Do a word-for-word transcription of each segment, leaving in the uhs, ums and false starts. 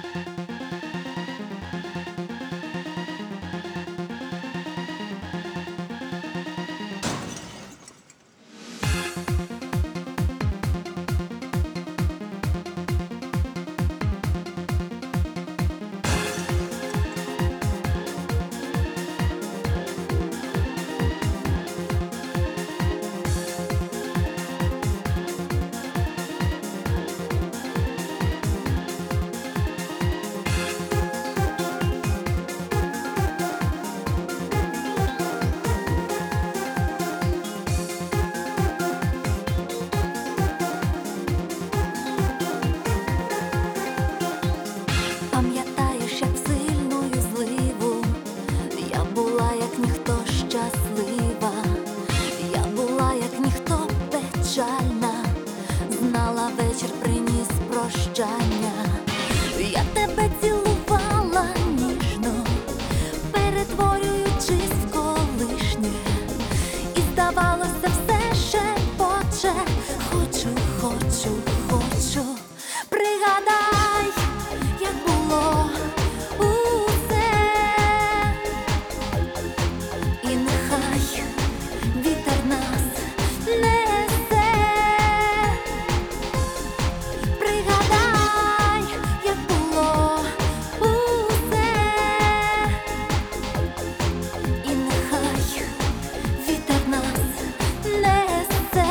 Пам'ятаєш, як в сильну зливу я була, як ніхто, щаслива. Я була, як ніхто, печальна. Знала, вечір приніс прощання. Я тебе цілувала ніжно, перетворюючись в колишнє. І здавалося, все шепоче. Хочу, хочу, хочу. Пригадай, як було усе, і нехай вітер нас несе. Пригадай, як було усе, і нехай вітер нас несе.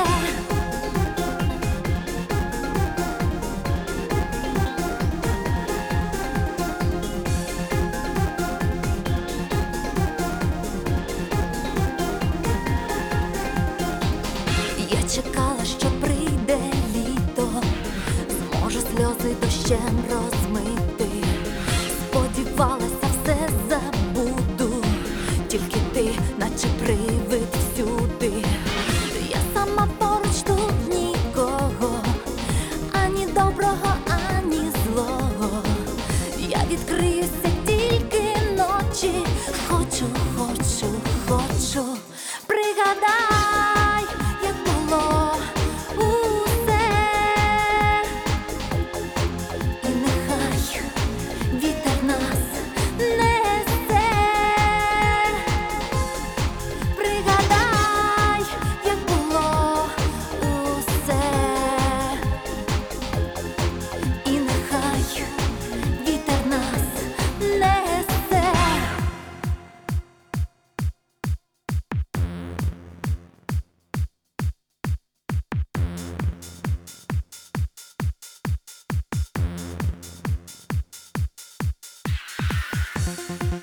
Я чекала, що прийде літо, зможу сльози дощем розмити. Сподівалася, все забуду, тільки ти, наче привид всюди. Я сама поруч, тут нікого, ані доброго, ані злого. Я відкриюся тільки ночі. Хочу, хочу, хочу. Пригадай, як було усе, і нехай вітер нас несе. Пригадай, як було усе, і нехай вітер нас несе. Thank you.